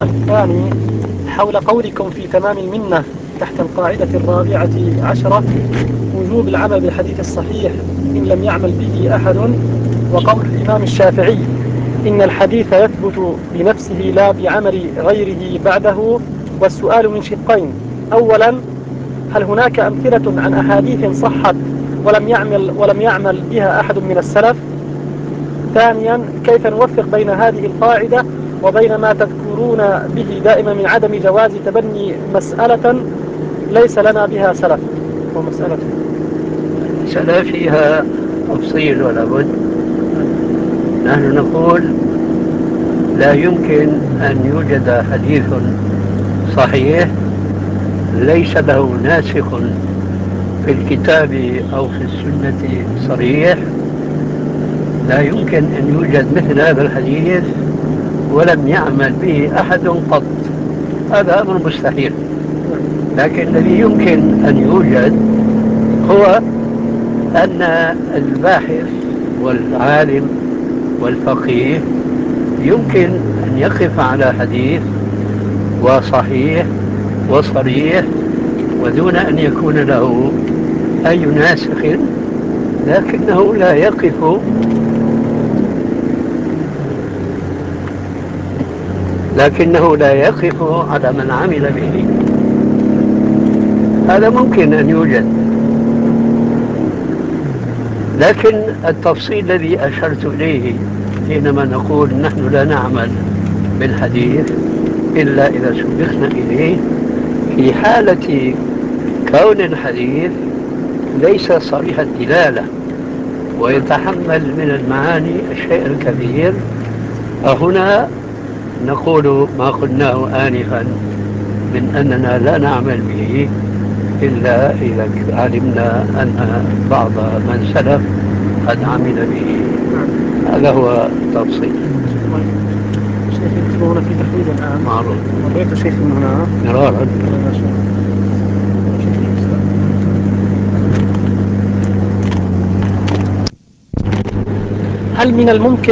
الثاني حول قولكم في تمام المنة تحت القاعدة 14 وجوب العمل بالحديث الصحيح إن لم يعمل به أحد، وقول الإمام الشافعي إن الحديث يثبت بنفسه لا بعمل غيره بعده. والسؤال من شقين: أولا، هل هناك أمثلة عن أحاديث صحت ولم يعمل بها أحد من السلف؟ ثانيا، كيف نوفق بين هذه القاعدة وبين ما تذكرون به دائما من عدم جواز تبني مسألة ليس لنا بها سلف ومسألة المسألة فيها تفصيل ولا بد. نحن نقول لا يمكن أن يوجد حديث صحيح ليس له ناسخ في الكتاب أو في السنة صريح. لا يمكن أن يوجد مثل هذا الحديث ولم يعمل به أحد قط، هذا أمر مستحيل. لكن الذي يمكن أن يوجد هو أن الباحث والعالم والفقيه يمكن أن يقف على حديث وصحيح وصريح ودون أن يكون له أي ناسخ، لكنه لا يقف على من عمل به. هذا ممكن أن يوجد، لكن التفصيل الذي أشرت إليه حينما نقول نحن لا نعمل بالحديث إلا إذا سبقنا إليه، في حالة كون الحديث ليس صريح الدلالة ويتحمل من المعاني الشيء الكثير، فهنا نقول ما قلناه آنفا من أننا لا نعمل به إلا إذا علمنا أن بعض من سلف قد عمل به. هذا هو التفصيل. شيخ يكتبون في تحويل الآن معروف ورأيت شيخ من هنا مرارا. هل من الممكن